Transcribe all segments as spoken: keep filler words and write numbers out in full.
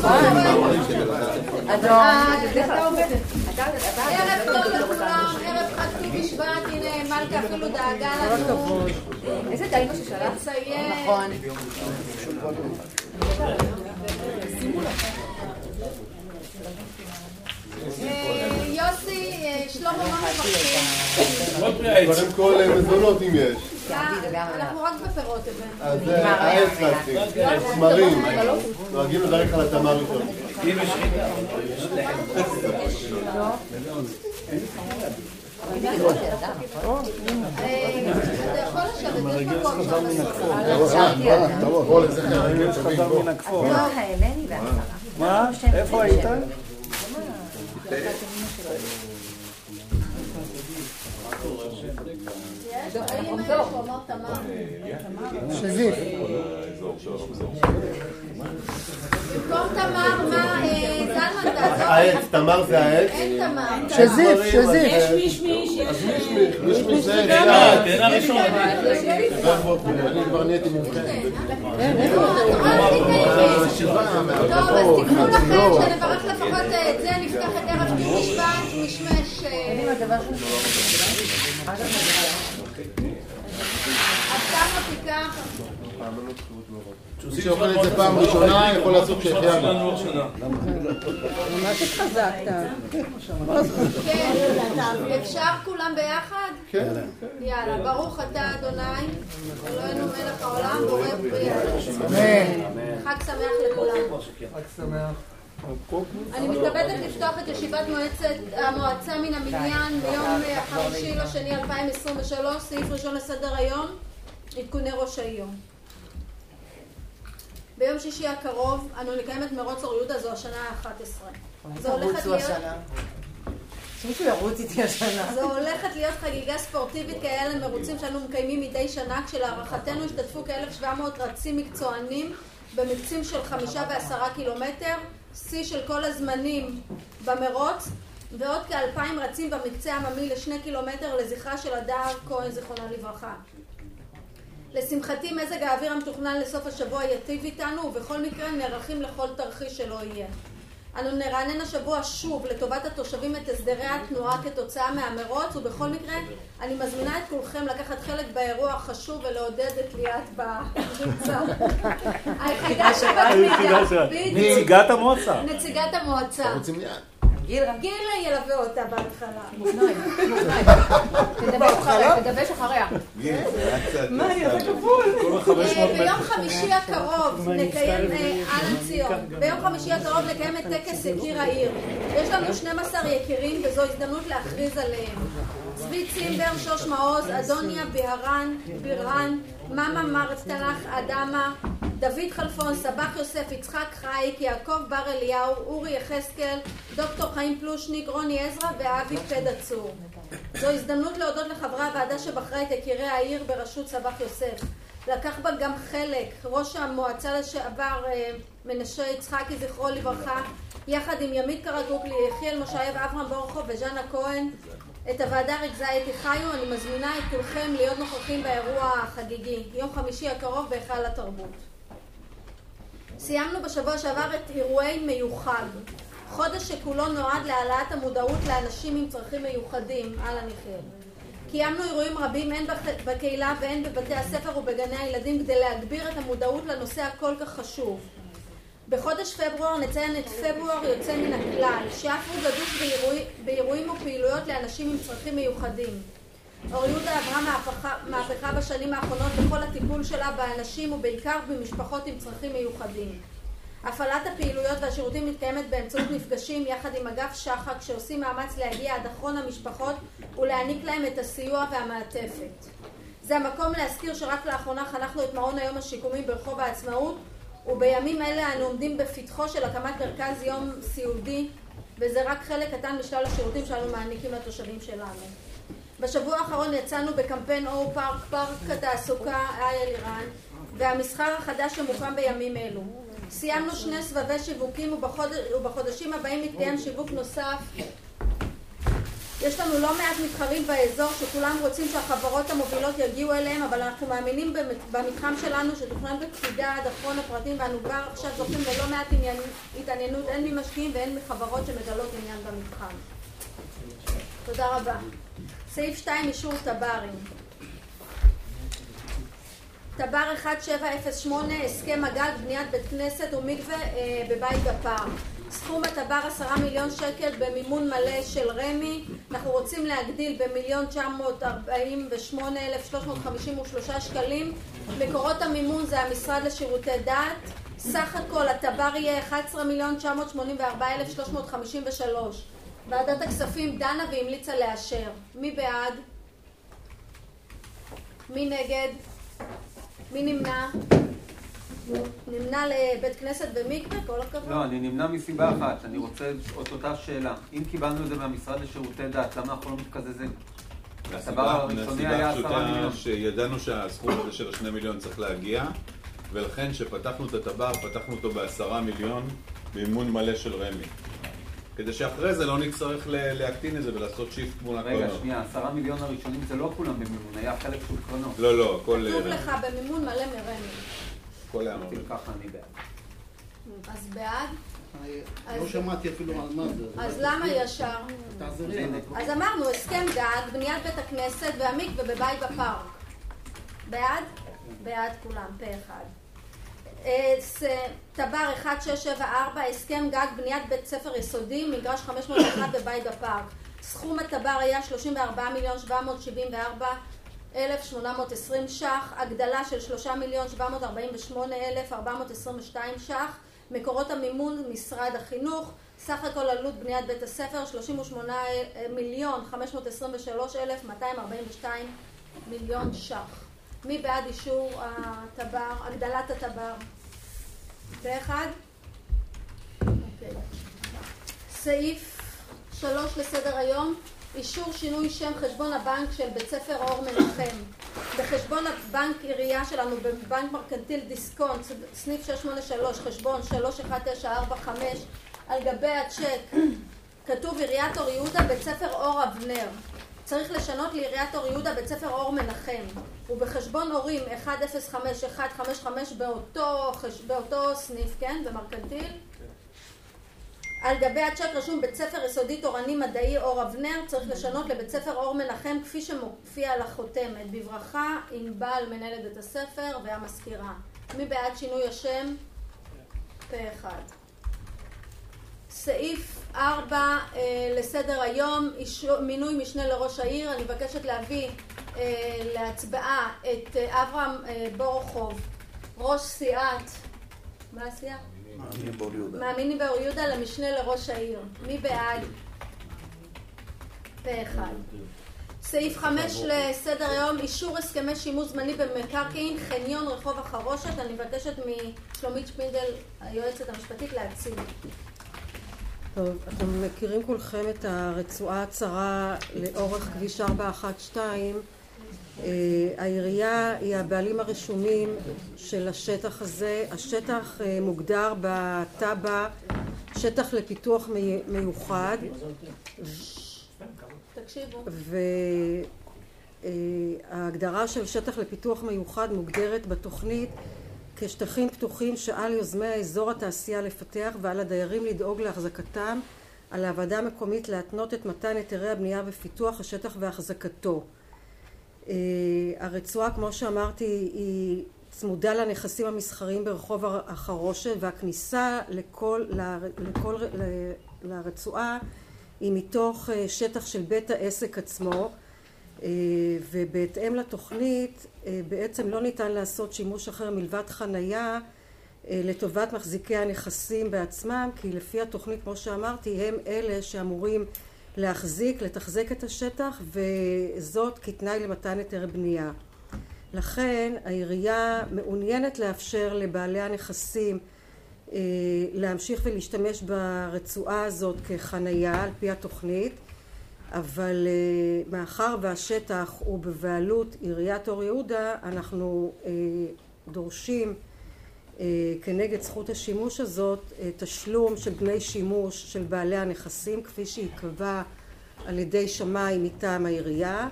ערב טוב לכולם, ערב חג ט"ו בשבט, הנה מלכה אפילו דאגה לנו. איזה טעים ששלח? לציין. נכון. יוסי, שלמה מה מברכים? קודם כל מזונות אם יש. אנחנו רק בפירות הבן. אז זה העץ רצתי, סמרים. נוהגים לדרך על התמר ראשון. אתה יכול לשבת, יש מקום שם. מה? איפה היית? שזיף. במקום תמר, מה? זלמן תעזור? העץ, תמר זה העץ? אין תמר. שזיף, שזיף. יש מישמיש, יש מישמיש. מישמיש זה תהנה, תהנה ראשון. אני כבר נהייתי מומחה. טוב, אז תקחו לכם שנברך לפחות את זה, נפתח את ערב ט"ו בשבט, משמש. עד כמה תיקח? מי שאוכל את זה פעם ראשונה יכול לעשות שהחיינו. ממש התחזקת. כן, אפשר כולם ביחד? כן. יאללה, ברוך אתה אדוני, אלוהינו מלך העולם, בורא פרי הארץ. חג שמח לכולם. חג שמח. אני מתכבדת לפתוח את ישיבת מועצת המועצה מן המניין ביום החמישי לשני אלפיים עשרים ושלוש, סעיף ראשון לסדר היום, עדכוני ראש העיר. ביום שישי הקרוב אנו נקיים את מרוץ אור יהודה, זו השנה ה-אחת עשרה. זו הולכת להיות... שמישהו ירוץ איתי השנה. זו הולכת להיות חגיגה ספורטיבית כאלה מרוצים שאנו מקיימים מדי שנה, כשלהערכתנו השתתפו כ-אלף שבע מאות רצים מקצוענים במקצים של חמישה ועשרה קילומטר, שיא של כל הזמנים במרוץ, ועוד כאלפיים רצים במקצה עממי לשני קילומטר לזכרה של הדר כהן זיכרונה לברכה. לשמחתי מזג האוויר המתוכנן לסוף השבוע יטיב איתנו, ובכל מקרה נערכים לכל תרחיש שלא יהיה. אנו נרענן השבוע שוב לטובת התושבים את הסדרי התנועה כתוצאה מהמרוץ, ובכל מקרה אני מזמינה את כולכם לקחת חלק באירוע החשוב ולעודד את ליאת בקבוצה. היחידה שבקבידה. נציגת המועצה. נציגת המועצה. רוצים ליאת. גיל ילווה אותה בהתחלה. תדבש אחריה. מה, אני עושה כפול. ביום חמישי הקרוב נקיים, אלן ציון, ביום חמישי הקרוב נקיים את טקס יקיר העיר. יש לנו שנים עשר יקירים וזו הזדמנות להכריז עליהם. צבי צימבר, שוש מעוז, אדוניה בירן, בירן, מאמה מרפתנח, אדמה, דוד חלפון, סבח יוסף, יצחק חייק, יעקב בר אליהו, אורי יחזקאל, דוקטור חיים פלושניק, רוני עזרא ואבי פד עצור. זו הזדמנות להודות לחברי הוועדה שבחרה את יקירי העיר בראשות סבח יוסף. לקח בה גם חלק ראש המועצה לשעבר מנשה יצחקי זכרו לברכה, יחד עם ימית קרקוקלי, יחיאל מושייב, אברהם בורחוב וז'אנה כהן. את הוועדה ריכזה אתי חיו. אני מזמינה את כולכם להיות נוכחים באירוע החגיגי, יום חמישי הקרוב בהיכל התרבות. סיימנו בשבוע שעבר את אירועי מיוחד, חודש שכולו נועד להעלאת המודעות לאנשים עם צרכים מיוחדים. על הניחיר. קיימנו אירועים רבים הן בקהילה והן בבתי הספר ובגני הילדים כדי להגביר את המודעות לנושא הכל כך חשוב. בחודש פברואר נציין את פברואר יוצא מן הכלל, שאף הוא גדוש באירוע, באירועים ופעילויות לאנשים עם צרכים מיוחדים. אור יהודה עברה מהפכה, מהפכה בשנים האחרונות בכל הטיפול שלה באנשים ובעיקר במשפחות עם צרכים מיוחדים. הפעלת הפעילויות והשירותים מתקיימת באמצעות מפגשים יחד עם אגף שחק שעושים מאמץ להגיע עד אחרון המשפחות ולהעניק להם את הסיוע והמעטפת. זה המקום להזכיר שרק לאחרונה חנכנו את מעון היום השיקומי ברחוב העצמאות, ובימים אלה אנו עומדים בפתחו של הקמת מרכז יום סיעודי, וזה רק חלק קטן משלל השירותים שאנו מעניקים לתושבים שלנו. בשבוע האחרון יצאנו בקמפיין אור פארק, פארק התעסוקה אייל איראן, והמסחר החדש שמוקם בימים אלו. סיימנו שני סבבי שיווקים, ובחוד... ובחודשים הבאים מתקיים שיווק נוסף יש לנו לא מעט מתחרים באזור שכולם רוצים שהחברות המובילות יגיעו אליהם, אבל אנחנו מאמינים במתחם שלנו שתוכנן בקפידה עד אחרון הפרטים, ואנו כבר עכשיו זוכים ללא מעט התעניינות, הן ממשקיעים והן מחברות שמגלות עניין במתחם. תודה רבה. סעיף שתיים, אישור טברים. טבר אחת שבע אפס שמונה, הסכם הגג, בניית בית כנסת ומקווה אה, בבית בפארק. סכום הטבר עשרה מיליון שקל במימון מלא של רמי. אנחנו רוצים להגדיל במיליון תשע מאות ארבעים ושמונה אלף שלוש מאות חמישים ושלושה שקלים. מקורות המימון זה המשרד לשירותי דת. סך הכל הטבר יהיה אחד עשר מיליון תשע מאות שמונים וארבעה אלף שלוש מאות חמישים ושלוש. ועדת הכספים דנה והמליצה לאשר. מי בעד? מי נגד? מי נמנע? נמנע לבית כנסת במקווה? כל הכבוד. לא, אני נמנע מסיבה אחת. אני רוצה את אותה שאלה. אם קיבלנו את זה מהמשרד לשירותי דת, למה אנחנו לא מתקזזים? הסיבה הפשוטה שידענו שהסכום הזה של השני מיליון צריך להגיע, ולכן שפתחנו את הטבר, פתחנו אותו בעשרה מיליון במימון מלא של רמי. כדי שאחרי זה לא נצטרך להקטין את זה ולעשות שיפט מול הקרנות. רגע, שנייה, עשרה מיליון הראשונים זה לא כולם במימון, היה חלק של קרנות. לא, לא, הכל... כתוב לך במימון מלא מרמי. הכל היה מרמי. ככה אני בעד. אז בעד? לא שמעתי אפילו על מה זה. אז למה ישר? אז אמרנו, הסכם גג, בניית בית הכנסת והמקווה בבית בפארק. בעד? בעד כולם, פה אחד. טבר אחת שש שבע ארבע, הסכם גג בניית בית ספר יסודי, מגרש חמש מאות ואחת בבית בפארק. סכום הטבר היה שלושים וארבעה מיליון שבע מאות שבעים וארבע אלף שמונה מאות עשרים ש"ח, הגדלה של שלושה מיליון שבע מאות ארבעים ושמונה אלף ארבע מאות עשרים ושתיים ש"ח. מקורות המימון משרד החינוך, סך הכל עלות בניית בית הספר שלושים ושמונה מיליון חמש מאות עשרים ושלוש אלף מאתיים ארבעים ושתיים מיליון ש"ח. מי בעד אישור הטבר, הגדלת הטבר? באחד? אוקיי. סעיף שלוש לסדר היום, אישור שינוי שם חשבון הבנק של בית ספר אור מנחם. בחשבון הבנק עירייה שלנו, בבנק מרקנטיל דיסקונט, סניף שש שמונה שלוש, חשבון שלוש אחת תשע ארבע חמש, על גבי הצ'ק כתוב עיריית אור יהודה, בית ספר אור אבנר. צריך לשנות לעיריית אור יהודה, בית ספר אור מנחם. ובחשבון הורים אחת אפס חמש אחת חמש חמש באותו, באותו סניף, כן? במרקנטיל. על גבי הצ'ק רשום בית ספר יסודי תורני מדעי אור אבנר, צריך לשנות לבית ספר אור מנחם כפי שמופיע על החותמת. בברכה, ענבל מנהלת בית הספר והמזכירה. מי בעד שינוי השם? פה אחד. סעיף ארבע אה, לסדר היום, אישור, מינוי משנה לראש העיר. אני מבקשת להביא אה, להצבעה את אה, אברהם אה, בורחוב, ראש סיעת, מה הסיעה? מאמינים באור יהודה. מאמינים באור יהודה למשנה לראש העיר. מי בעד? פה אחד. סעיף חמש לסדר היום, אישור הסכמי שימוש זמני במקרקעין, חניון רחוב החרושת. אני מבקשת משלומית שפינדל, היועצת המשפטית, להציג. טוב, אתם מכירים כולכם את הרצועה הצרה לאורך כביש ארבע אחת שתיים. העירייה היא הבעלים הרשומים של השטח הזה. השטח מוגדר בטאבה שטח לפיתוח מיוחד. תקשיבו. וההגדרה של שטח לפיתוח מיוחד מוגדרת בתוכנית כשטחים פתוחים שעל יוזמי האזור התעשייה לפתח ועל הדיירים לדאוג להחזקתם, על הוועדה המקומית להתנות את מתן היתרי הבנייה ופיתוח השטח והחזקתו. הרצועה, כמו שאמרתי, היא צמודה לנכסים המסחריים ברחוב החרושת, והכניסה לכל, לכל, לרצועה היא מתוך שטח של בית העסק עצמו, ובהתאם לתוכנית בעצם לא ניתן לעשות שימוש אחר מלבד חנייה לטובת מחזיקי הנכסים בעצמם, כי לפי התוכנית, כמו שאמרתי, הם אלה שאמורים להחזיק, לתחזק את השטח, וזאת כתנאי למתן היתר בנייה. לכן העירייה מעוניינת לאפשר לבעלי הנכסים להמשיך ולהשתמש ברצועה הזאת כחנייה על פי התוכנית, אבל מאחר והשטח הוא בבעלות עיריית אור יהודה, אנחנו דורשים כנגד זכות השימוש הזאת תשלום של דמי שימוש של בעלי הנכסים כפי שיקבע על ידי שמאי מטעם העירייה.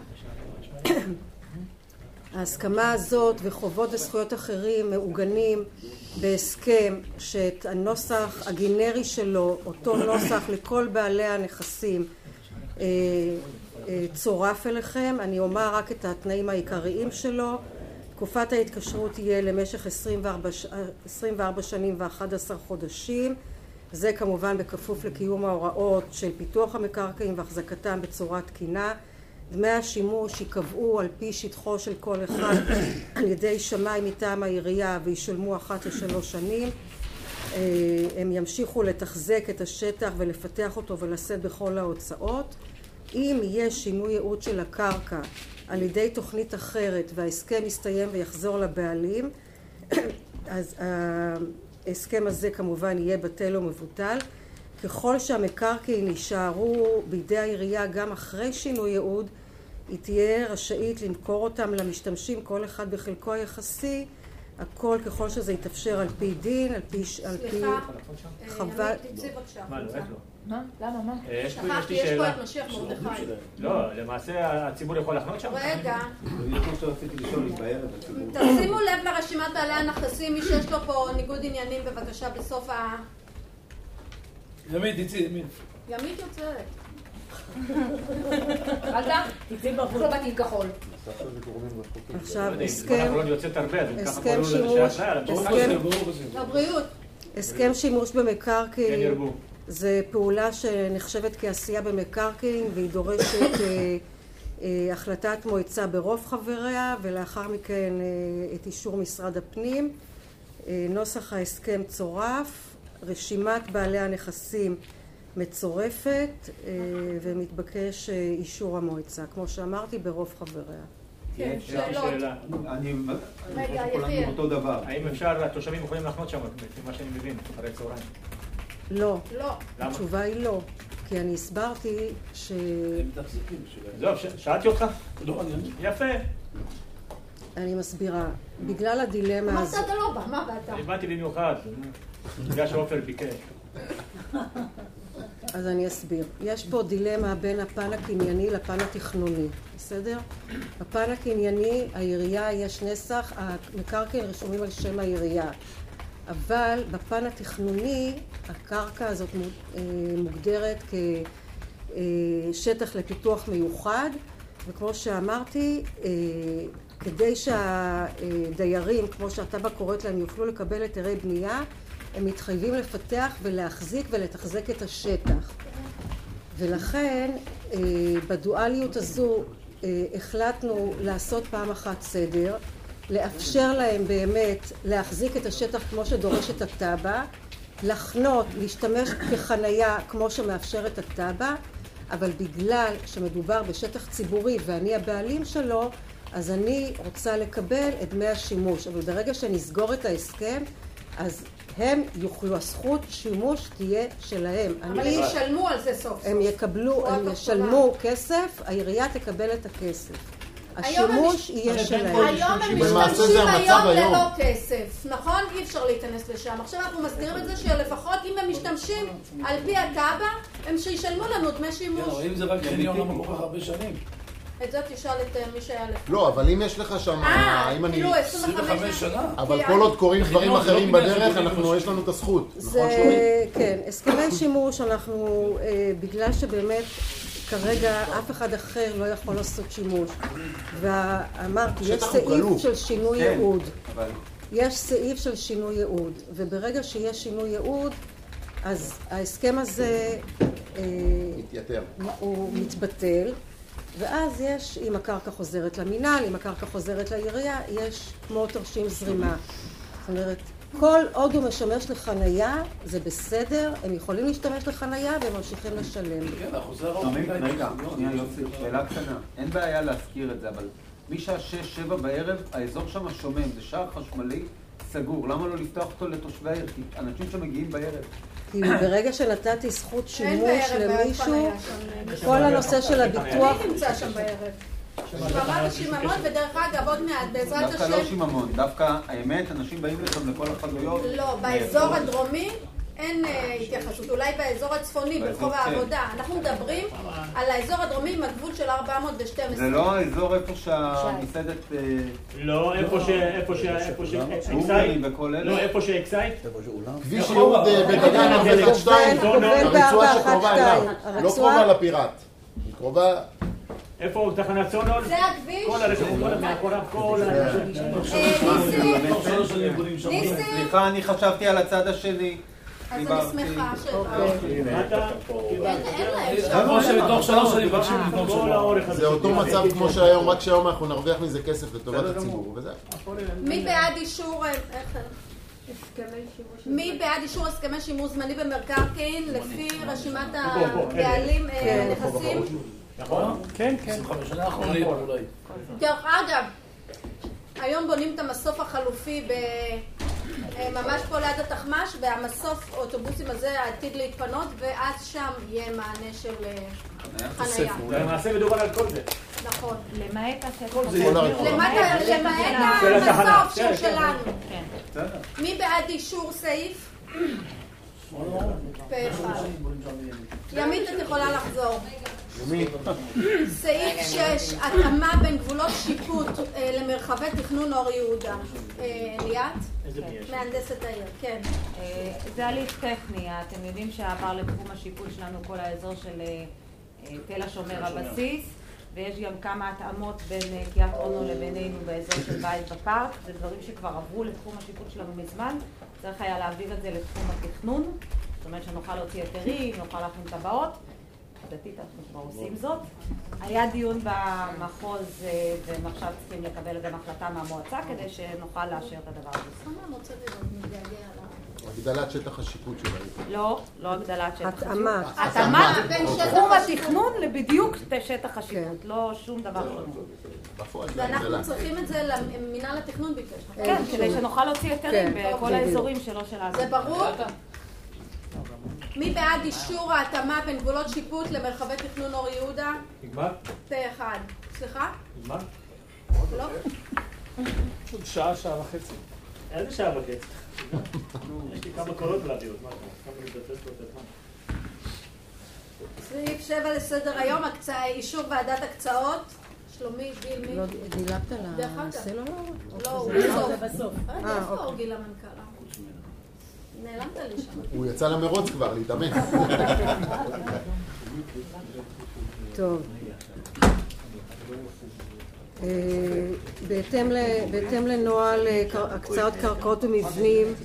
ההסכמה הזאת וחובות וזכויות אחרים מעוגנים בהסכם שאת הנוסח הגנרי שלו, אותו נוסח לכל בעלי הנכסים, צורף אליכם. אני אומר רק את התנאים העיקריים שלו. תקופת ההתקשרות תהיה למשך עשרים וארבע שנים ואחד עשר חודשים. זה כמובן בכפוף לקיום ההוראות של פיתוח המקרקעין והחזקתם בצורה תקינה. דמי השימוש ייקבעו על פי שטחו של כל אחד על ידי שמאי מטעם העירייה וישולמו אחת לשלוש שנים. הם ימשיכו לתחזק את השטח ולפתח אותו ולשאת בכל ההוצאות. אם יש שינוי ייעוד של הקרקע על ידי תוכנית אחרת וההסכם יסתיים ויחזור לבעלים, אז ההסכם הזה כמובן יהיה בטל ומבוטל. ככל שהמקרקעין יישארו בידי העירייה גם אחרי שינוי ייעוד, היא תהיה רשאית למכור אותם למשתמשים כל אחד בחלקו היחסי, הכל ככל שזה יתאפשר על פי דין, על פי על פי חוות. תצאי בבקשה. מה, לא, לא. מה? למה, מה? יש פה את משיח מרדכי. לא, למעשה הציבור יכול לחנות שם. רגע. רציתי לשאול אם בערב הציבור. תשימו לב לרשימת בעלי הנכסים, מי שיש לו פה ניגוד עניינים בבקשה בסוף ה... ימית, תצאי, ימית. ימית יוצרת. אכלת? תצאי בחוץ. לא באתי עם כחול. עכשיו, הסכם... הסכם שימוש... לבריאות. הסכם שימוש במקרקעין זה פעולה שנחשבת כעשייה במקרקעין והיא דורשת החלטת מועצה ברוב חבריה ולאחר מכן את אישור משרד הפנים. נוסח ההסכם צורף, רשימת בעלי הנכסים מצורפת ומתבקש אישור המועצה, כמו שאמרתי, ברוב חבריה. כן, שאלות. אני כולנו אותו דבר. האם אפשר, התושבים יכולים לחנות שם, לפי מה שאני מבין, אחרי צהריים? לא. לא. התשובה היא לא. כי אני הסברתי ש... זהו, שאלתי אותך? לא, אני... יפה. אני מסבירה. בגלל הדילמה מה הזאת... אתה אתה לא בא? מה באת? אני באתי במיוחד. בגלל שעופר ביקש. אז אני אסביר. יש פה דילמה בין הפן הקנייני לפן התכנוני. בסדר? בפן הקנייני, העירייה יש נסח, המקרקעין רשומים על שם העירייה. אבל בפן התכנוני, הקרקע הזאת מוגדרת כשטח לפיתוח מיוחד, וכמו שאמרתי, כדי שהדיירים, כמו שהתב"ע קוראת להם, יוכלו לקבל היתרי בנייה, הם מתחייבים לפתח ולהחזיק ולתחזק את השטח. ולכן, בדואליות הזו, החלטנו לעשות פעם אחת סדר, לאפשר להם באמת להחזיק את השטח כמו שדורשת התב"ע, לחנות, להשתמש כחנייה כמו שמאפשרת התב"ע, אבל בגלל שמדובר בשטח ציבורי ואני הבעלים שלו, אז אני רוצה לקבל את דמי השימוש. אבל ברגע שנסגור את ההסכם, אז הם יוכלו, הזכות שימוש תהיה שלהם. אבל הם ישלמו על זה סוף סוף. הם יקבלו, הם ישלמו כסף, העירייה תקבל את הכסף. השימוש יהיה שלהם. היום הם משתמשים היום ללא כסף, נכון? אי אפשר להיכנס לשם. עכשיו אנחנו מסדירים את זה שלפחות אם הם משתמשים על פי התב"ע, הם שישלמו לנו דמי שימוש. אם זה רק חניון למה כל כך הרבה שנים? את זה תשאל את מי שהיה לפני. לא, אבל אם יש לך שם... אה, כאילו עשרים וחמש שנה. אבל כל עוד קוראים דברים אחרים בדרך, אנחנו, יש לנו את הזכות. נכון שלומי? כן, הסכמי שימוש אנחנו, בגלל שבאמת כרגע אף אחד אחר לא יכול לעשות שימוש. ואמרתי, יש סעיף של שינוי ייעוד. יש סעיף של שינוי ייעוד. וברגע שיש שינוי ייעוד, אז ההסכם הזה מתייתר. הוא מתבטל. ואז יש, אם הקרקע חוזרת למינהל, אם הקרקע חוזרת לעירייה, יש כמו תרשים זרימה. זאת אומרת, כל עוד הוא משמש לחנייה, זה בסדר, הם יכולים להשתמש לחנייה והם ממשיכים לשלם. כן, החוזר... רגע, שנייה יוסי, שאלה קטנה. אין בעיה להזכיר את זה, אבל משעה שש שבע בערב, האזור שם שומם, זה שער חשמלי סגור. למה לא לפתוח אותו לתושבי העיר? כי אנשים שמגיעים בערב. כי ברגע שנתתי זכות שימוש למישהו, כל הנושא של הביטוח... מי נמצא שם בערב? שממה ושיממון, ודרך אגב, עוד מעט, בעזרת השם... דווקא לא שיממון, דווקא האמת, אנשים באים לשם לכל החנויות. לא, באזור הדרומי אין התייחסות, אולי באזור הצפוני, ברחוב העבודה. אנחנו מדברים על האזור הדרומי עם הגבול של ארבע מאות ושתים עשרה. זה לא האזור איפה שהמסעדת... לא, איפה ש... איפה ש... איפה ש... אקסייט? לא, איפה שאקסייט? כביש יהוד בדגן ארבע אחת שתיים, הרצועה שקרובה אליו, לא קרובה לפיראט. היא קרובה... איפה תחנת סונול? זה הכביש? כל הרכב, כל המאחוריו, כל ניסים! ניסים! סליחה, אני חשבתי על הצד השני. אז אני שמחה ש... זה אותו מצב כמו שהיום, רק שהיום אנחנו נרוויח מזה כסף לטובת הציבור, וזה. מי בעד אישור... מי בעד אישור הסכמי שימוש זמני במקרקעין לפי רשימת הבעלים נכסים? נכון? כן, כן. דרך אגב, היום בונים את המסוף החלופי ממש פה ליד התחמש, והמסוף האוטובוסים הזה עתיד להתפנות, ואז שם יהיה מענה של חנייה. למעשה מדובר על כל זה. נכון. למעט המסוף של שלנו. מי בעד אישור סעיף? פה אחד. ימית את יכולה לחזור. סעיף שש, התאמה בין גבולות שיפוט למרחבי תכנון אור יהודה. ליאת? מהנדסת העיר, כן. זה הליך טכני, אתם יודעים שעבר לתחום השיפוט שלנו כל האזור של תל השומר הבסיס, ויש גם כמה התאמות בין קריית אונו לבינינו באזור של בית בפארק. זה דברים שכבר עברו לתחום השיפוט שלנו מזמן, צריך היה להעביר את זה לתחום התכנון, זאת אומרת שנוכל להוציא היתרים, נוכל להכין טבעות. עובדתית אנחנו כבר עושים זאת. היה דיון במחוז והם עכשיו צריכים לקבל גם החלטה מהמועצה כדי שנוכל לאשר את הדבר הזה. כמה המועצה מתגעגע לה? הגדלת שטח השיפוט שלה. לא, לא הגדלת שטח השיפוט. התאמה. התאמה בין תחום התכנון לבדיוק שטח השיפוט, לא שום דבר שונה. ואנחנו צריכים את זה למינהל התכנון ביקש. כן, כדי שנוכל להוציא היתרים בכל האזורים שלו שלנו. זה ברור? מי בעד אישור ההתאמה בין גבולות שיפוט למרחבי תכנון אור יהודה? נגמר? פה אחד. סליחה? נגמר? לא? עוד שעה, שעה וחצי. איזה שעה וחצי? יש לי כמה קולות להביא עוד, מה אתה? כמה להתבצע לו את הזמן? סעיף שבע לסדר היום, אישור ועדת הקצאות. שלומי, גיל, מי? לא דילגת על הסלולר? לא, הוא בסוף. איפה הוא גיל המנכ"לה? נעלמת לי שם. הוא יצא למרוץ כבר, להתאמן. טוב. בהתאם לנוהל הקצאות קרקעות ומבנים,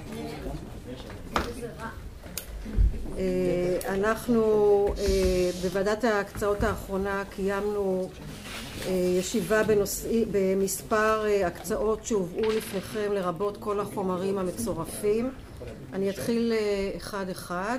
אנחנו בוועדת ההקצאות האחרונה קיימנו ישיבה במספר הקצאות שהובאו לפניכם, לרבות כל החומרים המצורפים. אני אתחיל אחד אחד.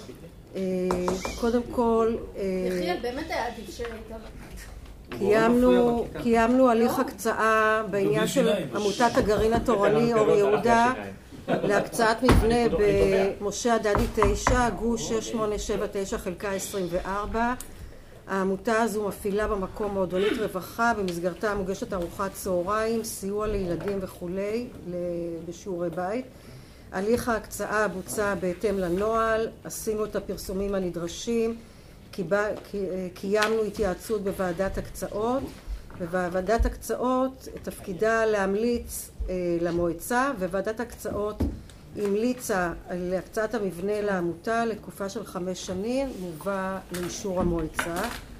קודם כל, יחיאל, באמת היה עדיף שהיית. קיימנו, קיימנו הליך הקצאה בעניין של עמותת הגרעין התורני אור יהודה להקצאת מבנה במשה הדדי תשע, גוש שש שמונה שבע תשע חלקה עשרים וארבע. העמותה הזו מפעילה במקום מועדונית רווחה, במסגרתה מוגשת ארוחת צהריים, סיוע לילדים וכולי בשיעורי בית. הליך ההקצאה בוצע בהתאם לנוהל, עשינו את הפרסומים הנדרשים, קיימנו התייעצות בוועדת הקצאות, ובוועדת הקצאות תפקידה להמליץ למועצה, וועדת הקצאות המליצה על הקצאת המבנה לעמותה לתקופה של חמש שנים, מובא לאישור המועצה.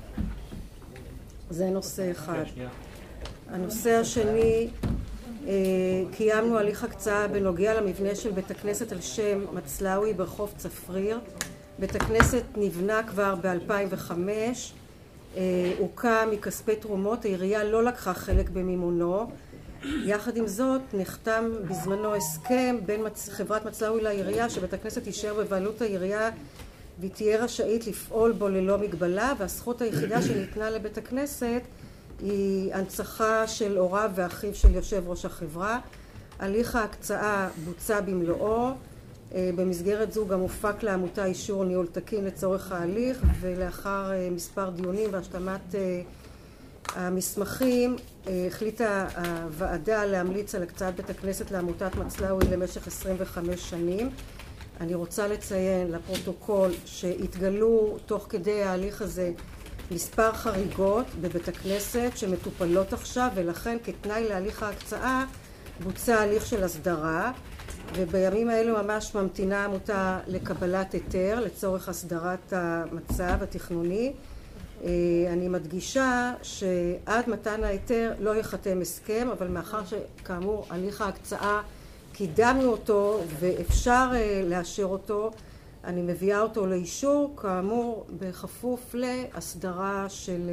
זה נושא אחד. הנושא השני, קיימנו הליך הקצאה בנוגע למבנה של בית הכנסת על שם מצלאוי ברחוב צפריר. בית הכנסת נבנה כבר ב-אלפיים וחמש, הוקם מכספי תרומות, העירייה לא לקחה חלק במימונו. יחד עם זאת נחתם בזמנו הסכם בין חברת מצלאוי לעירייה שבית הכנסת יישאר בבעלות העירייה והיא תהיה רשאית לפעול בו ללא מגבלה, והזכות היחידה שניתנה לבית הכנסת היא הנצחה של הוריו ואחיו של יושב ראש החברה. הליך ההקצאה בוצע במלואו, במסגרת זו גם הופק לעמותה אישור ניהול תקין לצורך ההליך, ולאחר מספר דיונים והשלמת המסמכים החליטה הוועדה להמליץ על הקצאת בית הכנסת לעמותת מצלאוי למשך עשרים וחמש שנים. אני רוצה לציין לפרוטוקול שהתגלו תוך כדי ההליך הזה מספר חריגות בבית הכנסת שמטופלות עכשיו, ולכן כתנאי להליך ההקצאה בוצע הליך של הסדרה, ובימים האלו ממש ממתינה העמותה לקבלת היתר לצורך הסדרת המצב התכנוני. אני מדגישה שעד מתן ההיתר לא יחתם הסכם, אבל מאחר שכאמור הליך ההקצאה קידמנו אותו ואפשר לאשר אותו, אני מביאה אותו לאישור, כאמור בכפוף להסדרה של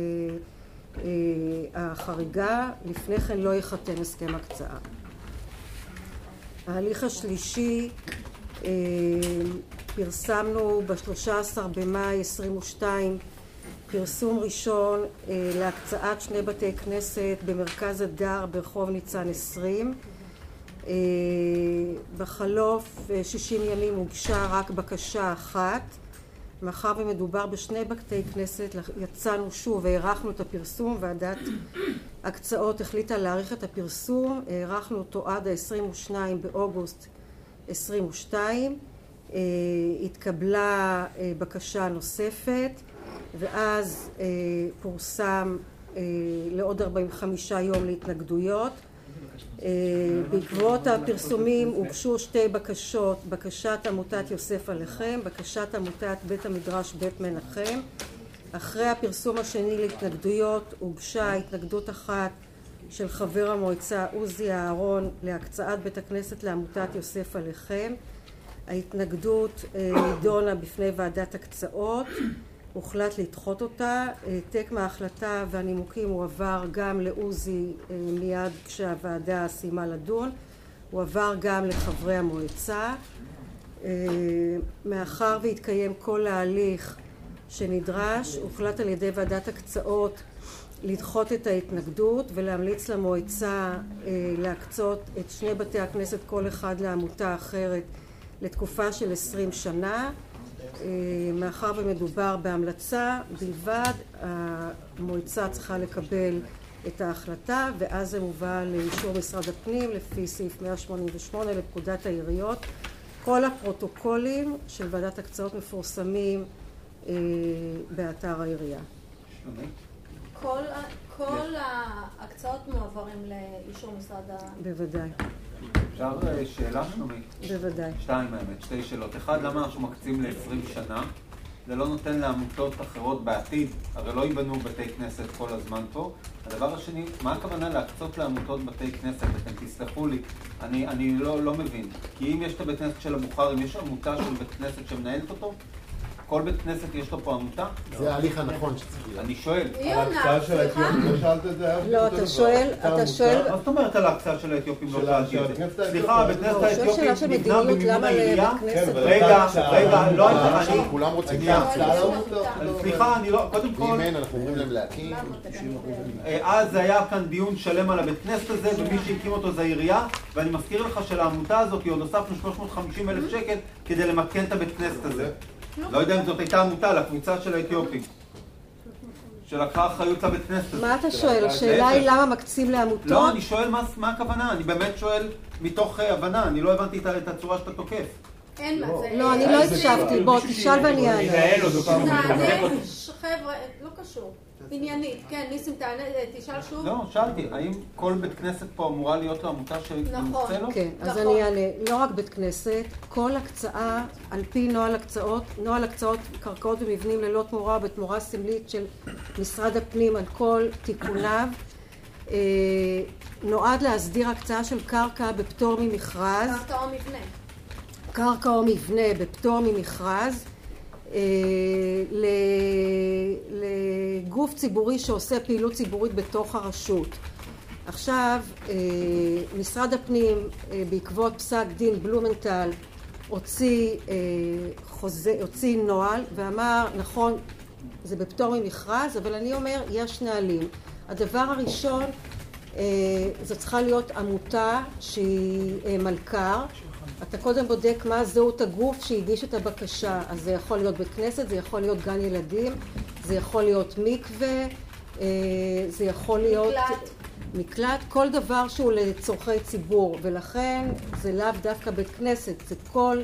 החריגה, לפני כן לא יחתם הסכם הקצאה. ההליך השלישי פרסמנו ב-שלושה עשר במאי עשרים ושתיים פרסום ראשון להקצאת שני בתי כנסת במרכז הדר ברחוב ניצן עשרים. בחלוף שישים ימים הוגשה רק בקשה אחת. מאחר ומדובר בשני בתי כנסת יצאנו שוב והארכנו את הפרסום. ועדת הקצאות החליטה להאריך את הפרסום, הארכנו אותו עד ה-עשרים ושניים באוגוסט עשרים ושתיים. התקבלה בקשה נוספת ואז פורסם לעוד ארבעים וחמישה יום להתנגדויות. בעקבות הפרסומים הוגשו שתי בקשות, בקשת עמותת יוסף עליכם, בקשת עמותת בית המדרש בית מנחם. אחרי הפרסום השני להתנגדויות הוגשה התנגדות אחת של חבר המועצה עוזי אהרון להקצאת בית הכנסת לעמותת יוסף עליכם. ההתנגדות נידונה בפני ועדת הקצאות, הוחלט לדחות אותה. העתק מההחלטה והנימוקים הועבר גם לעוזי מיד כשהוועדה סיימה לדון, הוא עבר גם לחברי המועצה. מאחר והתקיים כל ההליך שנדרש, הוחלט על ידי ועדת הקצאות לדחות את ההתנגדות ולהמליץ למועצה להקצות את שני בתי הכנסת כל אחד לעמותה אחרת לתקופה של עשרים שנה. מאחר ומדובר בהמלצה בלבד, המועצה צריכה לקבל את ההחלטה ואז זה מובא לאישור משרד הפנים לפי סעיף מאה שמונים ושמונה לפקודת העיריות. כל הפרוטוקולים של ועדת הקצאות מפורסמים אה, באתר העירייה. כל, כל ההקצאות מועברים לאישור משרד ה... בוודאי. אפשר שאלה שלומי? בוודאי. שתיים האמת, שתי שאלות. אחד, למה אנחנו מקצים ל-עשרים שנה? זה לא נותן לעמותות אחרות בעתיד, הרי לא ייבנו בתי כנסת כל הזמן פה. הדבר השני, מה הכוונה להקצות לעמותות בתי כנסת? אתם תסלחו לי, אני, אני לא, לא מבין. כי אם יש את הבית כנסת של הבוחרים, יש עמותה של בית כנסת שמנהלת אותו? כל בית כנסת יש לו פה עמותה? זה ההליך הנכון שצריך להיות. אני שואל. על ההקצאה של האתיופים לא שאלת את זה? לא, אתה שואל, אתה שואל... מה זאת אומרת על ההקצאה של האתיופים לא שאלתי את זה? סליחה, בית כנסת האתיופים נבנה במימון העירייה? רגע, רגע, לא הייתה אני... כולם רוצים להקצאה לעמותות? סליחה, אני לא... קודם כל... ואם אין, אנחנו אומרים להם להקים. אז היה כאן דיון שלם על הבית כנסת הזה, ומי שהקים אותו זה העירייה, ואני מזכיר לך שלעמותה הזאת עוד הוספנו שלוש מאות וחמישים אלף שקל כדי למקן את הבית כנסת הזה. לא יודע אם זאת הייתה עמותה לקבוצה של האתיופים שלקחה אחריות לבית כנסת הזה. מה אתה שואל? השאלה היא למה מקצים לעמותות? לא, אני שואל מה הכוונה, אני באמת שואל מתוך הבנה, אני לא הבנתי את הצורה שאתה תוקף. אין מה זה. לא, אני לא הקשבתי, בוא תשאל ואני אענה. תענה, חבר'ה, לא קשור. עניינית, כן, ניסים, תענה, תשאל שוב. לא, שאלתי, האם כל בית כנסת פה אמורה להיות לו עמותה שמוקצה לו? כן, אז אני אענה, לא רק בית כנסת, כל הקצאה, על פי נוהל הקצאות, נוהל הקצאות קרקעות ומבנים ללא תמורה ובתמורה סמלית של משרד הפנים על כל תיקוניו, נועד להסדיר הקצאה של קרקע בפטור ממכרז. קרקע או מבנה. קרקע או מבנה בפטור ממכרז. לגוף ציבורי שעושה פעילות ציבורית בתוך הרשות. עכשיו, משרד הפנים בעקבות פסק דין בלומנטל הוציא, חוזה, הוציא נוהל ואמר, נכון, זה בפטור ממכרז, אבל אני אומר, יש נהלים. הדבר הראשון, זו צריכה להיות עמותה שהיא מלכ"ר. אתה קודם בודק מה זהות הגוף שהגיש את הבקשה, אז זה יכול להיות בית כנסת, זה יכול להיות גן ילדים, זה יכול להיות מקווה, זה יכול להיות מקלט, מקלט, כל דבר שהוא לצורכי ציבור, ולכן זה לאו דווקא בית כנסת, זה כל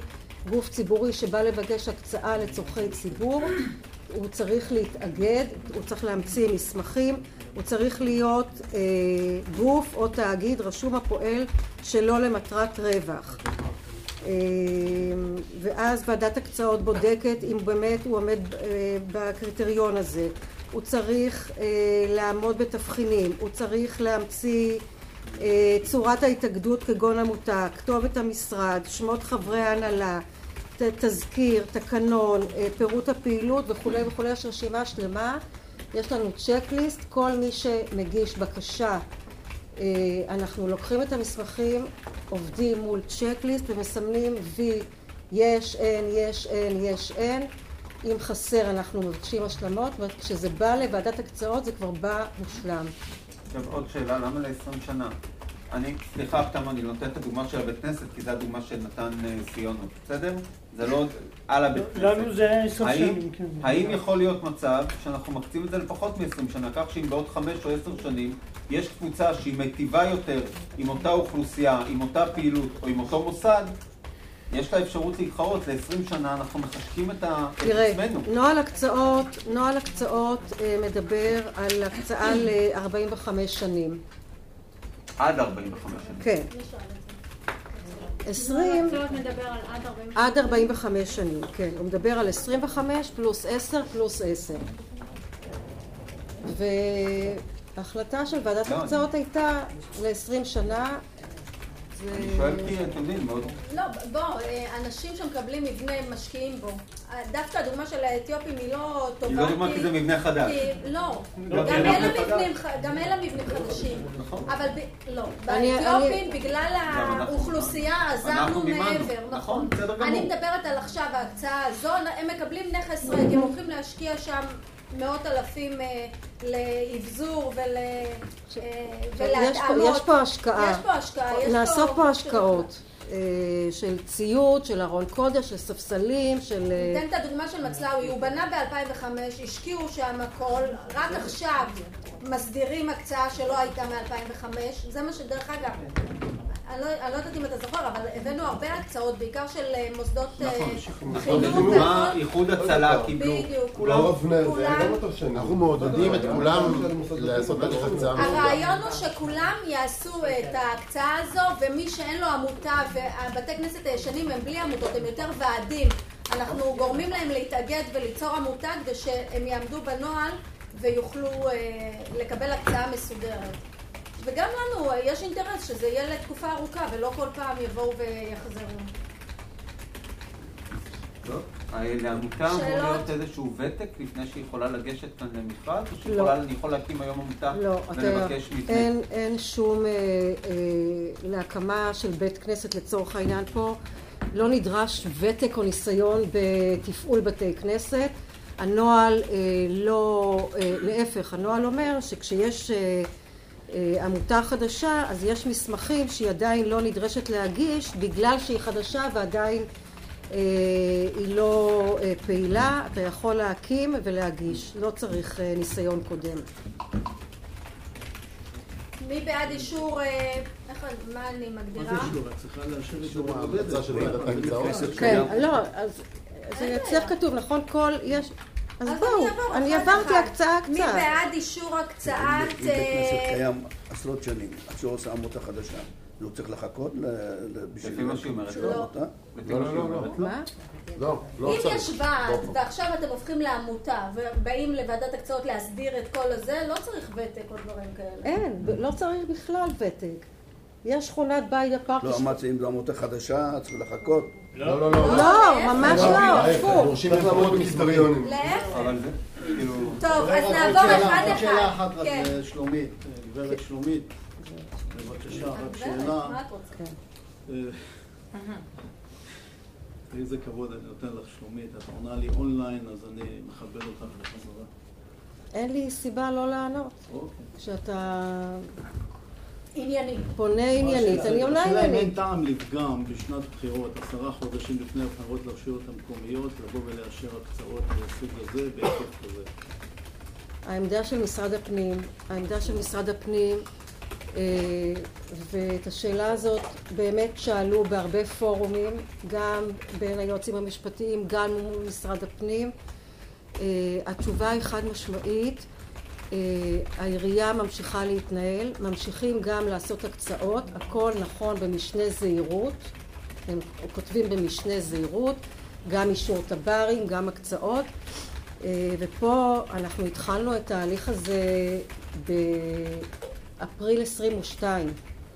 גוף ציבורי שבא לבקש הקצאה לצורכי ציבור, הוא צריך להתאגד, הוא צריך להמציא מסמכים, הוא צריך להיות אה, גוף או תאגיד רשום הפועל שלא למטרת רווח. אה, ואז ועדת הקצאות בודקת אם באמת הוא עומד אה, בקריטריון הזה. הוא צריך אה, לעמוד בתבחינים, הוא צריך להמציא אה, צורת ההתאגדות כגון עמותה, כתובת המשרד, שמות חברי ההנהלה, תזכיר, תקנון, פירוט הפעילות וכו' וכו'. יש רשימה שלמה, יש לנו צ'קליסט, כל מי שמגיש בקשה, אנחנו לוקחים את המסמכים, עובדים מול צ'קליסט ומסמנים וי, יש, אין, יש, אין, יש, אין. אם חסר אנחנו מבקשים השלמות, וכשזה בא לוועדת הקצאות זה כבר בא מושלם. עכשיו עוד שאלה, למה ל-עשרים שנה? אני, סליחה, פתאום אני נותן את הדוגמה של הבית כנסת, כי זו הדוגמה שנתן סיונות, בסדר? זה לא על הבית כנסת. לנו זה עשר שנים, כן. האם יכול להיות מצב שאנחנו מקצים את זה לפחות מ-עשרים שנה, כך שאם בעוד חמש או עשר שנים יש קבוצה שהיא מיטיבה יותר עם אותה אוכלוסייה, עם אותה פעילות או עם אותו מוסד, יש לה אפשרות להתחרות, ל-עשרים שנה אנחנו מחשקים את עצמנו. תראה, נוהל הקצאות, נוהל הקצאות מדבר על הקצאה ל-ארבעים וחמש שנים. עד ארבעים וחמש שנים. כן. עשרים... נוהל הקצאות מדבר על עד ארבעים וחמש. עד ארבעים וחמש שנים, כן. הוא מדבר על עשרים וחמש פלוס עשר פלוס עשר. וההחלטה של ועדת הקצאות הייתה ל-עשרים שנה. אני שואל כי אתם יודעים מאוד. לא, בוא, אנשים שמקבלים מבנה משקיעים בו. דווקא הדוגמה של האתיופים היא לא טובה. היא לא דוגמה כי זה מבנה חדש. לא, גם אלה מבנים חדשים. אבל לא, באתיופים בגלל האוכלוסייה עזרנו מעבר. נכון, בסדר גמור. אני מדברת על עכשיו ההקצאה הזו, הם מקבלים נכס ריק, הם הולכים להשקיע שם מאות אלפים לאבזור ולהתאמות. יש פה השקעה. יש פה השקעה. נעשות פה השקעות של ציוד, של ארון קודש, של ספסלים, של... ניתן את הדוגמה של מצלאוי. הוא בנה ב-אלפיים וחמש, השקיעו שם הכל, רק עכשיו מסדירים הקצאה שלא הייתה מ-אלפיים וחמש. זה מה שדרך אגב. אני לא, אני לא יודעת אם אתה זוכר, אבל הבאנו הרבה הקצאות, בעיקר של מוסדות חינוך. איחוד הצלה קיבלו. אנחנו מעודדים את כולם לעשות הליך הקצאה. הרעיון הוא שכולם יעשו את ההקצאה הזו, ומי שאין לו עמותה, והבתי כנסת הישנים הם בלי עמותות, הם יותר ועדים. אנחנו גורמים להם להתאגד וליצור עמותה, כדי שהם יעמדו בנוהל ויוכלו לקבל הקצאה מסודרת. וגם לנו יש אינטרס שזה יהיה לתקופה ארוכה ולא כל פעם יבואו ויחזרו. טוב, לעמותה אמור להיות איזשהו ותק לפני שהיא יכולה לגשת כאן למכרז, או שאני יכול להקים היום עמותה ולבקש מבנה? אין שום להקמה של בית כנסת לצורך העניין פה, לא נדרש ותק או ניסיון בתפעול בתי כנסת. הנוהל לא, להפך, הנוהל אומר שכשיש עמותה חדשה, אז יש מסמכים שהיא עדיין לא נדרשת להגיש בגלל שהיא חדשה ועדיין אה, היא לא אה, פעילה. אתה יכול להקים ולהגיש, לא צריך אה, ניסיון קודם. מי בעד אישור, אה, איך, מה אני מגדירה? מה זה אישור? את צריכה לאשר אישור ההמלצה של ועדת הקצאות? כן, לא, אז זה צריך כתוב, נכון? כל, יש... אז בואו, אני עברתי הקצאה הקצאה. מי בעד אישור הקצאת... אם בית כנסת קיים עשרות שנים, עד שעושה עמותה חדשה, לא צריך לחכות בשביל... לפי מה שהיא אומרת, לא. לא, לא, לא. מה? לא, לא אם יש ועד, ועכשיו אתם הופכים לעמותה, ובאים לוועדת הקצאות להסדיר את כל הזה, לא צריך ותק או דברים כאלה. אין, לא צריך בכלל ותק. יש שכונת בית בפארק... לא, אמרתי, אם זו עמותה חדשה, צריך לחכות. לא, לא, לא. לא, ממש לא. דורשים לפחות מסדריונים. להפך. אבל זה, כאילו... טוב, אז נעבור אחד אחד. שאלה אחת רק לשלומית, גברת שלומית. בבקשה, רק שאלה. מה את רוצה? איזה כבוד אני נותן לך שלומית. את עונה לי אונליין, אז אני מכבד אותך בחזרה. אין לי סיבה לא לענות. כשאתה... ענייני. פונה עניינית, אני עונה עניינית. עניינית. אין טעם לפגם בשנת בחירות, עשרה חודשים לפני הבחירות לרשויות המקומיות, לבוא ולאשר הקצאות בסוג הזה, בהיקף כזה. העמדה של משרד הפנים, העמדה של משרד הפנים ואת השאלה הזאת באמת שאלו בהרבה פורומים, גם בין היועצים המשפטיים, גם מול משרד הפנים. התשובה היא חד משמעית, העירייה ממשיכה להתנהל, ממשיכים גם לעשות הקצאות, הכל נכון במשנה זהירות, הם כותבים במשנה זהירות, גם אישור טברים, גם הקצאות, ופה אנחנו התחלנו את ההליך הזה באפריל עשרים ושתיים,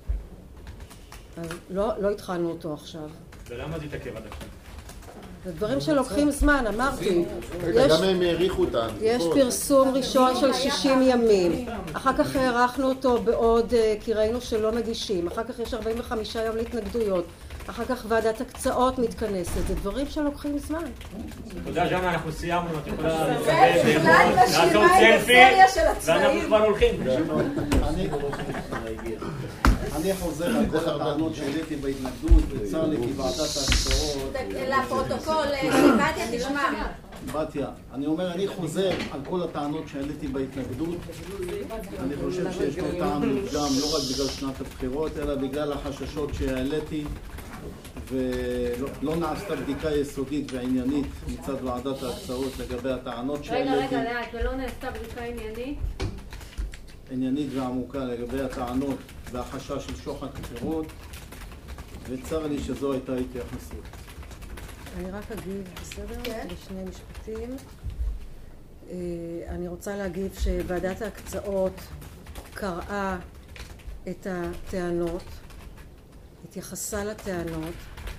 אז לא, לא התחלנו אותו עכשיו. ולמה זה התעכב עד עכשיו? זה דברים שלוקחים זמן, אמרתי. רגע, גם הם העריכו אותם. יש פרסום ראשון של שישים ימים, אחר כך הערכנו אותו בעוד, כי ראינו שלא מגישים, אחר כך יש ארבעים וחמישה יום להתנגדויות, אחר כך ועדת הקצאות מתכנסת, זה דברים שלוקחים זמן. תודה, ז'אנה, אנחנו סיימנו, את יכולה להתקדם, לעשות סלפי, ואנחנו כבר הולכים. אני חוזר על כל הטענות שהעליתי בהתנגדות, וצר לי כי ועדת ההקצאות... לפרוטוקול, בתיה תשמע. בתיה, אני אומר, אני חוזר על כל הטענות שהעליתי בהתנגדות. אני חושב שיש לו טעם גם לא רק בגלל שנת הבחירות, אלא בגלל החששות שהעליתי, ולא נעשתה בדיקה יסודית ועניינית מצד ועדת ההקצאות לגבי הטענות שהעליתי. רגע, רגע, לאט, ולא נעשתה בדיקה עניינית? עניינית ועמוקה לגבי הטענות והחשש של שוחד בחירות, וצר לי שזו הייתה התייחסות. אני רק אגיב, בסדר? כן. בשני משפטים. אני רוצה להגיב שוועדת ההקצאות קראה את הטענות, התייחסה לטענות.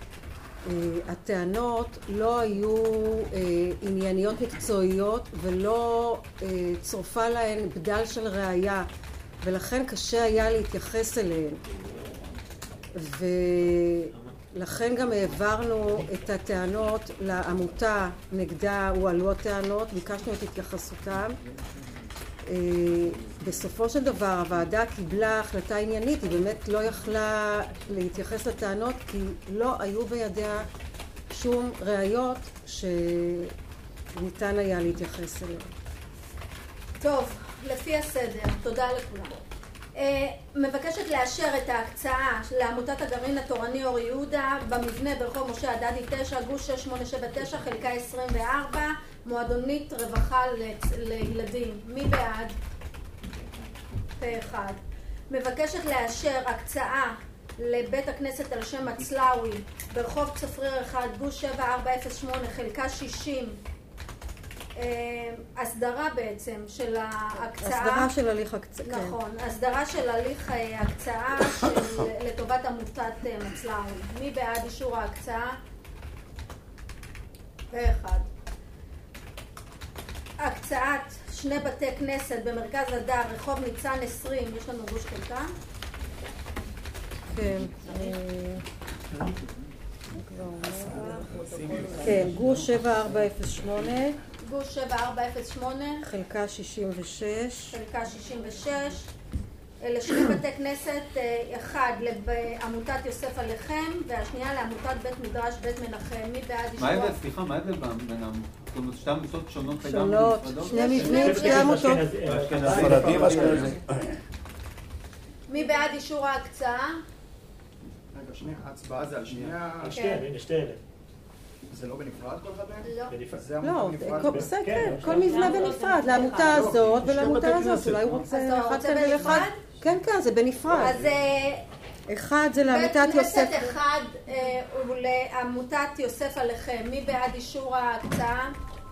הטענות לא היו ענייניות מקצועיות ולא צורפה להן בדל של ראייה, ולכן קשה היה להתייחס אליהן. ולכן גם העברנו את הטענות לעמותה נגדה הועלו הטענות, ביקשנו את התייחסותם. בסופו של דבר הוועדה קיבלה החלטה עניינית, היא באמת לא יכלה להתייחס לטענות כי לא היו בידיה שום ראיות שניתן היה להתייחס אליהן. טוב, לפי הסדר, תודה לכולם. מבקשת לאשר את ההקצאה לעמותת הגרעין התורני אור יהודה במבנה ברחוב משה עדדי תשע, גוש שש שמונה שבע תשע, חלקה עשרים וארבע, מועדונית רווחה לילדים. מי בעד? פה אחד. מבקשת לאשר הקצאה לבית הכנסת על שם מצלאוי ברחוב צפריר אחד, גוש שבע ארבע אפס שמונה, חלקה שישים, הסדרה בעצם של ההקצאה. הסדרה של הליך הקצאה. נכון, הסדרה של הליך הקצאה לטובת עמותת מצלאוי. מי בעד אישור ההקצאה? פה אחד. הקצאת שני בתי כנסת במרכז הדר, רחוב ניצן עשרים, יש לנו גוש חלקה? כן. כן, גוש שבע ארבע אפס שמונה. גוש שבע ארבע אפס שמונה. חלקה שישים ושש. חלקה שישים ושש. אלה שני בתי כנסת, אחד לעמותת יוסף עליכם, והשנייה לעמותת בית מדרש בית מנחם. מי בעד אישור? מה ההבדל? סליחה, מה ההבדל בינם? זאת אומרת, שתי עמותות שונות לגמרי? שונות, שני מבנים, שתי עמותות. ספרדים, אשכנזים. מי בעד אישור ההקצאה? רגע, שנייה, ההצבעה זה על שנייה... שתיהן, הנה שתי אלה. זה לא בנפרד כל אחד מהם? לא. לא, בסדר, כל מבנה בנפרד, לעמותה הזאת ולעמותה הזאת, אולי הוא רוצה אחד כזה ואחד? כן, כן, זה בנפרד. אז אחד זה לעמותת יוסף. בית כנסת אחד הוא לעמותת יוסף עליכם. מי בעד אישור ההקצאה?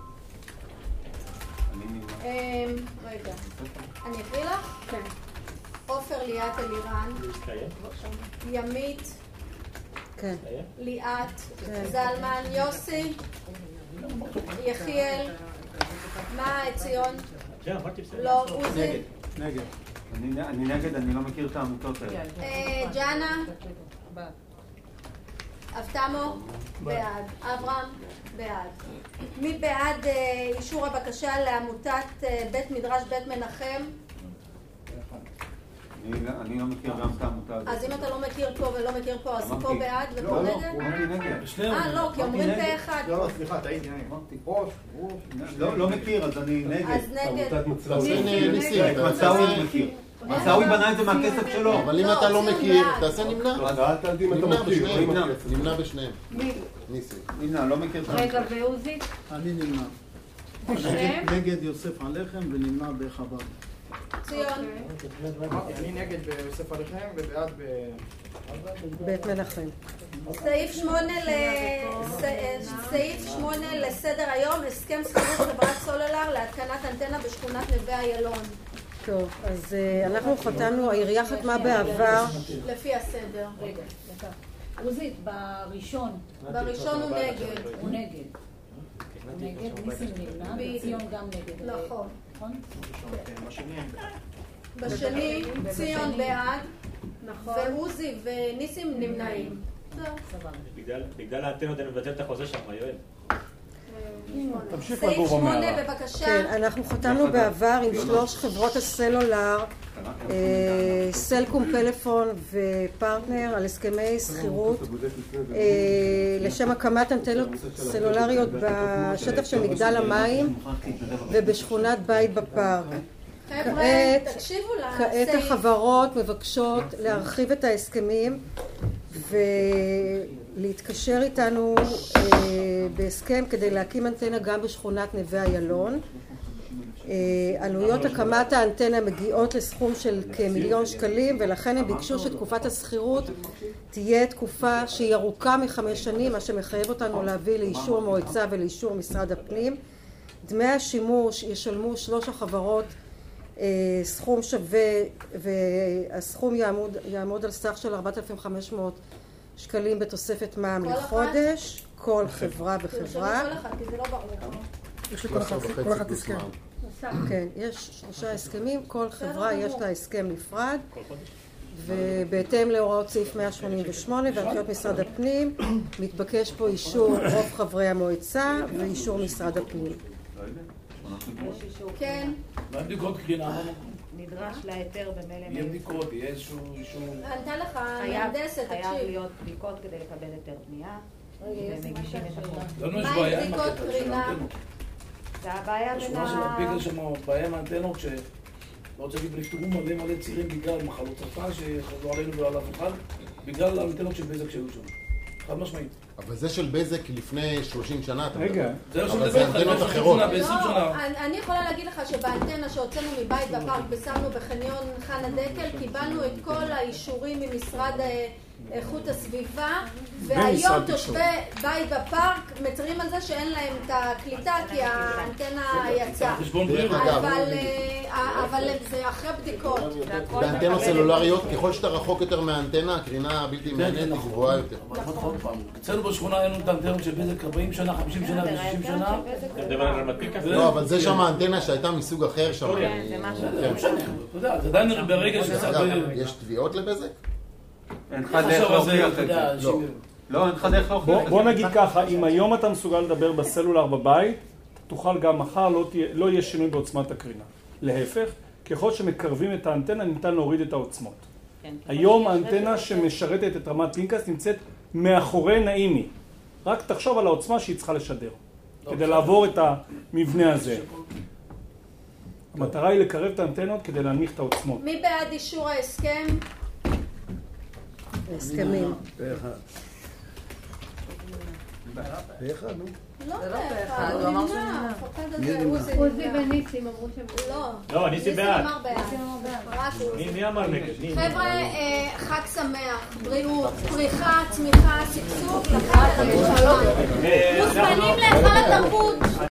רגע, אני אקריא לך? כן. עופר ליאת אלירן, ימית, ליאת, זלמן, יוסי, יחיאל, מה ציון? לא, עוזי. נגד. אני נגד, אני לא מכיר את העמותות האלה. ג'אנה? אבטמו? בעד. אברהם? בעד. מי בעד אישור הבקשה לעמותת בית מדרש בית מנחם? אני לא מכיר גם את העמותה הזאת. אז אם אתה לא מכיר פה ולא מכיר פה, אז פה בעד ופה נגד? אה, לא, כי אומרים פה אחד. לא, לא, סליחה, טעיתי, אני אמרתי ראש, ראש. לא מכיר, אז אני נגד. אז נגד. מצאווי מכיר. מצאווי בנה את זה מהכסף שלו. אבל אם אתה לא מכיר, תעשה נמנע. אל תעדי אם אתה מכיר. נמנע בשניהם. ניסים. נמנע, לא מכיר. רגע, ועוזי? אני נמנע. נגד יוסף עליכם ונמנע בחב"ד. ציון. אני נגד ביוסף עליכם ובעד ב... בית מנחם. סעיף שמונה סעיף שמונה לסדר היום, הסכם שכירות חברת סולולר להתקנת אנטנה בשכונת נווה איילון. טוב, אז אנחנו חתמנו, העירייה חתמה בעבר. לפי הסדר. רגע, דקה. עוזית, בראשון. בראשון הוא נגד. הוא נגד. הוא נגד, ניסים נמנע, ציון גם נגד. נכון. בשני בשני ציון בעד, ועוזי וניסים נמנעים. בגלל האנטנות אני מבטל את החוזה שם, יואל. תמשיך לגור במערה. סעיף שמונה בבקשה. כן, אנחנו חתמנו בעבר עם שלוש חברות הסלולר, סלקום, פלאפון ופרטנר, על הסכמי שכירות לשם הקמת אנטנות סלולריות בשטח של מגדל המים ובשכונת בית בפארק. חבר'ה, תקשיבו כעת החברות מבקשות להרחיב את ההסכמים ולהתקשר איתנו בהסכם כדי להקים אנטנה גם בשכונת נווה איילון. עלויות הקמת האנטנה מגיעות לסכום של כמיליון שקלים, ולכן הם ביקשו שתקופת השכירות תהיה תקופה שהיא ארוכה מחמש שנים, מה שמחייב אותנו להביא לאישור מועצה ולאישור משרד הפנים. דמי השימוש ישלמו שלוש החברות סכום שווה, והסכום יעמוד, יעמוד על סך של ארבעת אלפים וחמש מאות שקלים בתוספת מע"מ לחודש, כל חברה וחברה. כל אחד, כי זה לא ברור. יש לי כל אחת הסכם. כן, יש שלושה הסכמים, כל חברה יש לה הסכם נפרד, ובהתאם להוראות סעיף מאה שמונים ושמונה והנחיות משרד הפנים, מתבקש פה אישור רוב חברי המועצה ואישור משרד הפנים. כן. מה בדיקות קרינה? נדרש להיתר במילא. יהיה בדיקות, יהיה איזשהו... ענתה לך, מהנדסת, תקשיב. חייב להיות בדיקות כדי לקבל היתר בנייה. ומגישים את החוק. לנו יש בעיה עם בדיקות קרינה? זה הבעיה בין ה... בשכונה שמספיק לשם בעיה עם האנטנות ש... לא רוצה להגיד, נפטרו מלא מלא צעירים בגלל מחלות סרטן שחזרו עלינו ועל אף אחד, בגלל האנטנות של בזק שהיו שם. חד משמעית. אבל זה של בזק לפני שלושים שנה, אתה רגע. אבל זה אנטנות אחרות. אני יכולה להגיד לך שבאנטנה שהוצאנו מבית בפארק, בסרנו בחניון חנה דקל, קיבלנו את כל האישורים ממשרד איכות הסביבה, והיום תושבי בית בפארק מצרים על זה שאין להם את הקליטה כי האנטנה יצאה. אבל זה אחרי בדיקות. באנטנות סלולריות, ככל שאתה רחוק יותר מהאנטנה, הקרינה הבלתי מעניינת היא גבוהה יותר. אצלנו בשכונה היינו את האנטנות של בזק ארבעים שנה, חמישים שנה ו-שישים שנה. לא, אבל זה שם האנטנה שהייתה מסוג אחר שם. זה משהו. אתה יודע, זה עדיין ברגע שצריך... יש תביעות לבזק? אין לך דרך להוכיח את זה. לא, אין לך דרך להוכיח את זה. בוא נגיד ככה, אם היום אתה מסוגל לדבר בסלולר בבית, תוכל גם מחר, לא יהיה שינוי בעוצמת הקרינה. להפך, ככל שמקרבים את האנטנה, ניתן להוריד את העוצמות. היום האנטנה שמשרתת את רמת פינקס נמצאת מאחורי נעימי. רק תחשוב על העוצמה שהיא צריכה לשדר, כדי לעבור את המבנה הזה. המטרה היא לקרב את האנטנות כדי להנמיך את העוצמות. מי בעד אישור ההסכם? הסכמים. באחד. באחד, נו. לא באחד, הוא נמנע. עוזי וניסים אמרו שהם... לא. לא, ניסים בעד. מי אמר נגד? חבר'ה, חג שמח, בריאות, פריחה, צמיחה, שגשוג, לחג הממשלה. מוזמנים להיכל התרבות.